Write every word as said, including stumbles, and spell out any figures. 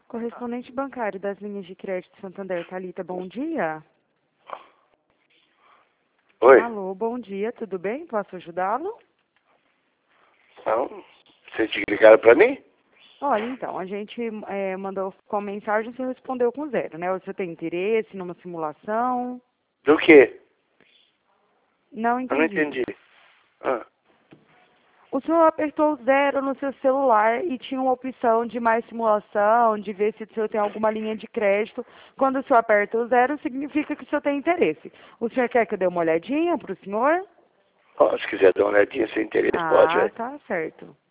Correspondente bancário das linhas de crédito Santander, Thalita, bom dia. Oi? Alô, bom dia, tudo bem? Posso ajudá-lo? Não? Vocês te ligaram pra mim? Olha, então, a gente é, mandou com mensagem, você respondeu com zero, né? Você tem interesse numa simulação? Do quê? Não Eu não entendi. entendi. Ah, O senhor apertou zero no seu celular e tinha uma opção de mais simulação, de ver se o senhor tem alguma linha de crédito. Quando o senhor aperta o zero, significa que o senhor tem interesse. O senhor quer que eu dê uma olhadinha para o senhor? ó, se quiser dar uma olhadinha sem interesse, pode, Ah, velho. tá certo.